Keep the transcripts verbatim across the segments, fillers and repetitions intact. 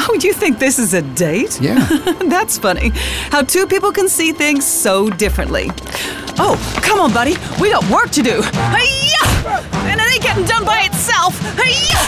Oh, you think this is a date? Yeah. That's funny. How two people can see things so differently. Oh, come on, buddy. We got work to do. Hi-ya! And it ain't getting done by itself. Hi-ya!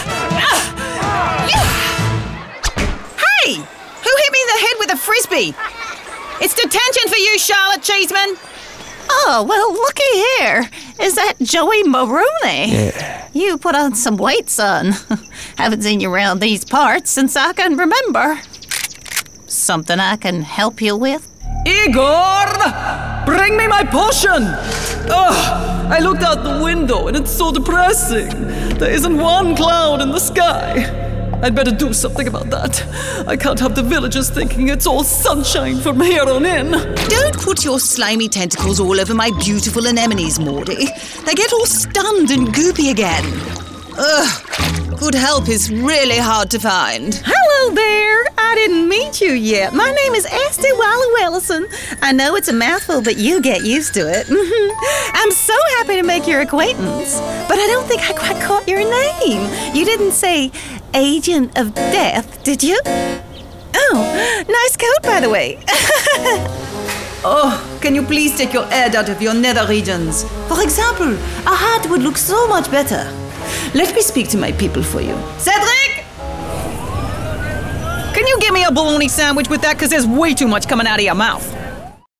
Hey! Who hit me in the head with a frisbee? It's detention for you, Charlotte Cheeseman. Oh, well, looky here. Is that Joey Maroney? Yeah. You put on some weight, son. Haven't seen you around these parts since I can remember. Something I can help you with? Igor! Bring me my potion! Ugh! I looked out the window and it's so depressing. There isn't one cloud in the sky. I'd better do something about that. I can't have the villagers thinking it's all sunshine from here on in. Don't put your slimy tentacles all over my beautiful anemones, Morty. They get all stunned and goopy again. Ugh. Good help is really hard to find. Hello there. I didn't meet you yet. My name is Esty Wallowellison. I know it's a mouthful, but you get used to it. I'm so happy to make your acquaintance. But I don't think I quite caught your name. You didn't say Agent of Death, did you? Oh, nice coat, by the way. Oh, can you please take your head out of your nether regions? For example, a hat would look so much better. Let me speak to my people for you. Cedric! Can you give me a bologna sandwich with that? Because there's way too much coming out of your mouth.